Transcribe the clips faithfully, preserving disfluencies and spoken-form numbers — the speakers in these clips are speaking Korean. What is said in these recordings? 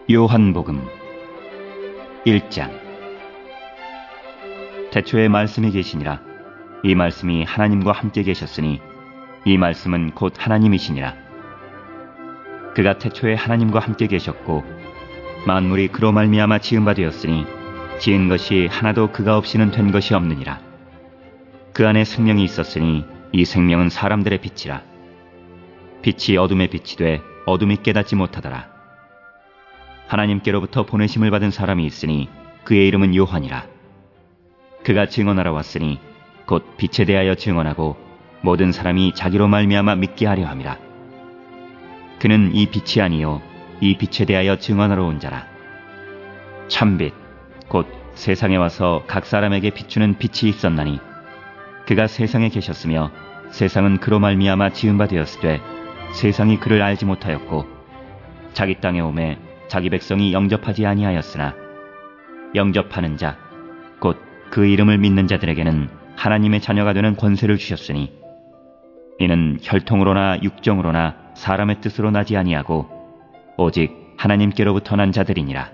요한복음 일 장. 태초에 말씀이 계시니라. 이 말씀이 하나님과 함께 계셨으니 이 말씀은 곧 하나님이시니라. 그가 태초에 하나님과 함께 계셨고 만물이 그로 말미암아 지은 바 되었으니 지은 것이 하나도 그가 없이는 된 것이 없느니라. 그 안에 생명이 있었으니 이 생명은 사람들의 빛이라. 빛이 어둠에 빛이 돼 어둠이 깨닫지 못하더라. 하나님께로부터 보내심을 받은 사람이 있으니 그의 이름은 요한이라. 그가 증언하러 왔으니 곧 빛에 대하여 증언하고 모든 사람이 자기로 말미암아 믿게 하려 함이라. 그는 이 빛이 아니요 이 빛에 대하여 증언하러 온 자라. 참빛 곧 세상에 와서 각 사람에게 비추는 빛이 있었나니 그가 세상에 계셨으며 세상은 그로 말미암아 지은 바 되었으되 세상이 그를 알지 못하였고 자기 땅에 오매 자기 백성이 영접하지 아니하였으나 영접하는 자 곧 그 이름을 믿는 자들에게는 하나님의 자녀가 되는 권세를 주셨으니 이는 혈통으로나 육정으로나 사람의 뜻으로 나지 아니하고 오직 하나님께로부터 난 자들이니라.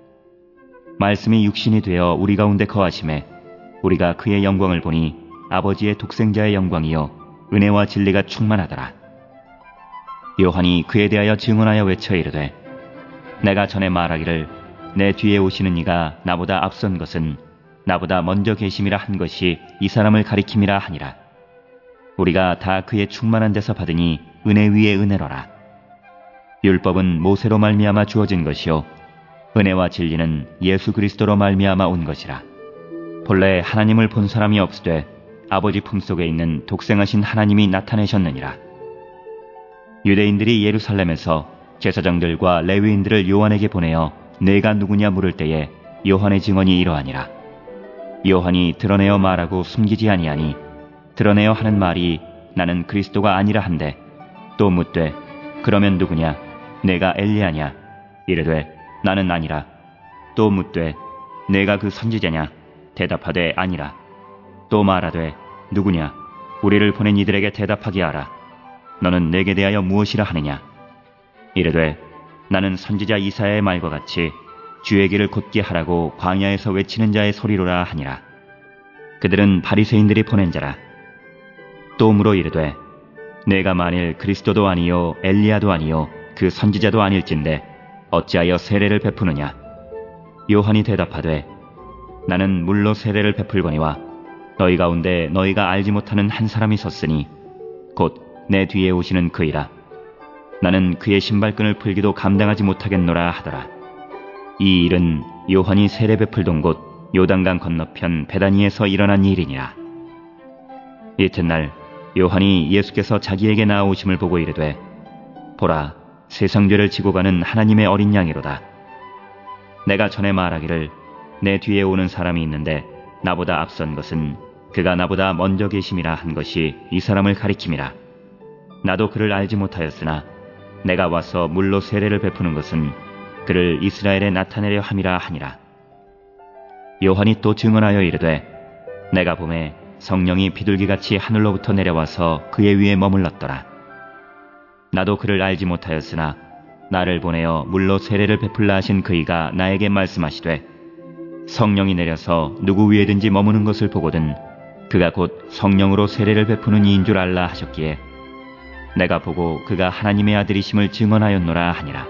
말씀이 육신이 되어 우리 가운데 거하심에 우리가 그의 영광을 보니 아버지의 독생자의 영광이요 은혜와 진리가 충만하더라. 요한이 그에 대하여 증언하여 외쳐 이르되 내가 전에 말하기를 내 뒤에 오시는 이가 나보다 앞선 것은 나보다 먼저 계심이라 한 것이 이 사람을 가리킴이라 하니라. 우리가 다 그의 충만한 데서 받으니 은혜 위에 은혜로라. 율법은 모세로 말미암아 주어진 것이요 은혜와 진리는 예수 그리스도로 말미암아 온 것이라. 본래 하나님을 본 사람이 없으되 아버지 품속에 있는 독생하신 하나님이 나타내셨느니라. 유대인들이 예루살렘에서 제사장들과 레위인들을 요한에게 보내어 내가 누구냐 물을 때에 요한의 증언이 이러하니라. 요한이 드러내어 말하고 숨기지 아니하니 드러내어 하는 말이 나는 그리스도가 아니라 한데 또 묻되 그러면 누구냐 내가 엘리야냐 이르되 나는 아니라. 또 묻되 내가 그 선지자냐 대답하되 아니라. 또 말하되 누구냐 우리를 보낸 이들에게 대답하게 하라. 너는 내게 대하여 무엇이라 하느냐 이르되 나는 선지자 이사야의 말과 같이 주의 길을 곧게 하라고 광야에서 외치는 자의 소리로라 하니라. 그들은 바리새인들이 보낸 자라. 또 물어 이르되 내가 만일 그리스도도 아니요 엘리야도 아니요 그 선지자도 아닐진데 어찌하여 세례를 베푸느냐. 요한이 대답하되 나는 물로 세례를 베풀거니와 너희 가운데 너희가 알지 못하는 한 사람이 섰으니 곧 내 뒤에 오시는 그이라. 나는 그의 신발끈을 풀기도 감당하지 못하겠노라 하더라. 이 일은 요한이 세례 베풀던 곳 요단강 건너편 베다니에서 일어난 일이니라. 이튿날 요한이 예수께서 자기에게 나아오심을 보고 이르되 보라 세상 죄를 지고 가는 하나님의 어린 양이로다. 내가 전에 말하기를 내 뒤에 오는 사람이 있는데 나보다 앞선 것은 그가 나보다 먼저 계심이라 한 것이 이 사람을 가리킴이라. 나도 그를 알지 못하였으나 내가 와서 물로 세례를 베푸는 것은 그를 이스라엘에 나타내려 함이라 하니라. 요한이 또 증언하여 이르되 내가 보매 성령이 비둘기같이 하늘로부터 내려와서 그의 위에 머물렀더라. 나도 그를 알지 못하였으나 나를 보내어 물로 세례를 베풀라 하신 그이가 나에게 말씀하시되 성령이 내려서 누구 위에든지 머무는 것을 보거든 그가 곧 성령으로 세례를 베푸는 이인 줄 알라 하셨기에 내가 보고 그가 하나님의 아들이심을 증언하였노라 하니라.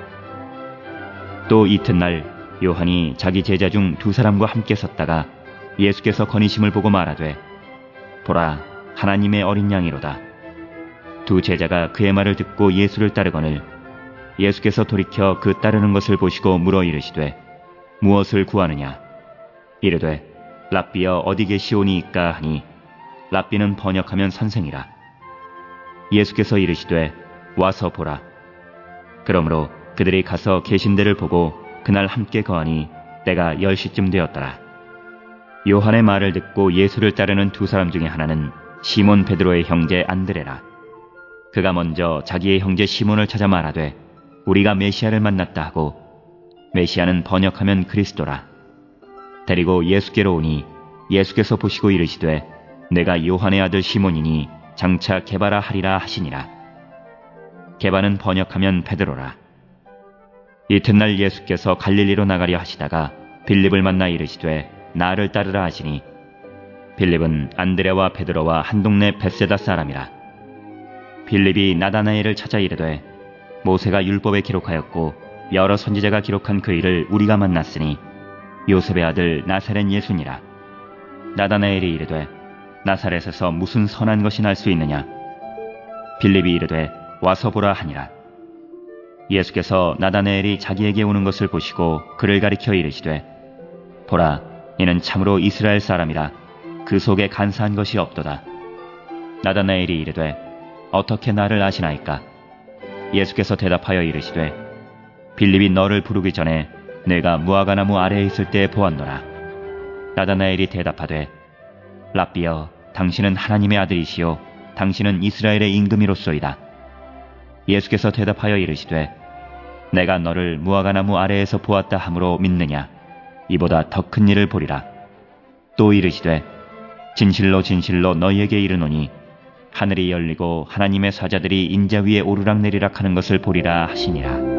또 이튿날 요한이 자기 제자 중 두 사람과 함께 섰다가 예수께서 거니심을 보고 말하되 보라 하나님의 어린 양이로다. 두 제자가 그의 말을 듣고 예수를 따르거늘 예수께서 돌이켜 그 따르는 것을 보시고 물어 이르시되 무엇을 구하느냐 이르되 랍비여 어디 계시오니이까 하니 랍비는 번역하면 선생이라. 예수께서 이르시되 와서 보라. 그러므로 그들이 가서 계신 데를 보고 그날 함께 거하니 때가 열 시쯤 되었더라. 요한의 말을 듣고 예수를 따르는 두 사람 중에 하나는 시몬 베드로의 형제 안드레라. 그가 먼저 자기의 형제 시몬을 찾아 말하되 우리가 메시아를 만났다 하고 메시아는 번역하면 그리스도라. 데리고 예수께로 오니 예수께서 보시고 이르시되 내가 요한의 아들 시몬이니 장차 게바라 하리라 하시니라. 게바는 번역하면 베드로라. 이튿날 예수께서 갈릴리로 나가려 하시다가 빌립을 만나 이르시되 나를 따르라 하시니 빌립은 안드레와 베드로와 한 동네 벳세다 사람이라. 빌립이 나다나엘을 찾아 이르되 모세가 율법에 기록하였고 여러 선지자가 기록한 그 일을 우리가 만났으니 요셉의 아들 나사렛 예수니라. 나다나엘이 이르되 나사렛에서 무슨 선한 것이 날 수 있느냐? 빌립이 이르되 와서 보라 하니라. 예수께서 나다나엘이 자기에게 오는 것을 보시고 그를 가리켜 이르시되 보라, 이는 참으로 이스라엘 사람이라. 그 속에 간사한 것이 없도다. 나다나엘이 이르되 어떻게 나를 아시나이까? 예수께서 대답하여 이르시되 빌립이 너를 부르기 전에 내가 무화과나무 아래에 있을 때 보았노라. 나다나엘이 대답하되 랍비여, 당신은 하나님의 아들이시요 당신은 이스라엘의 임금이로소이다. 예수께서 대답하여 이르시되 내가 너를 무화과나무 아래에서 보았다 함으로 믿느냐? 이보다 더 큰 일을 보리라. 또 이르시되 진실로 진실로 너희에게 이르노니 하늘이 열리고 하나님의 사자들이 인자 위에 오르락내리락 하는 것을 보리라 하시니라.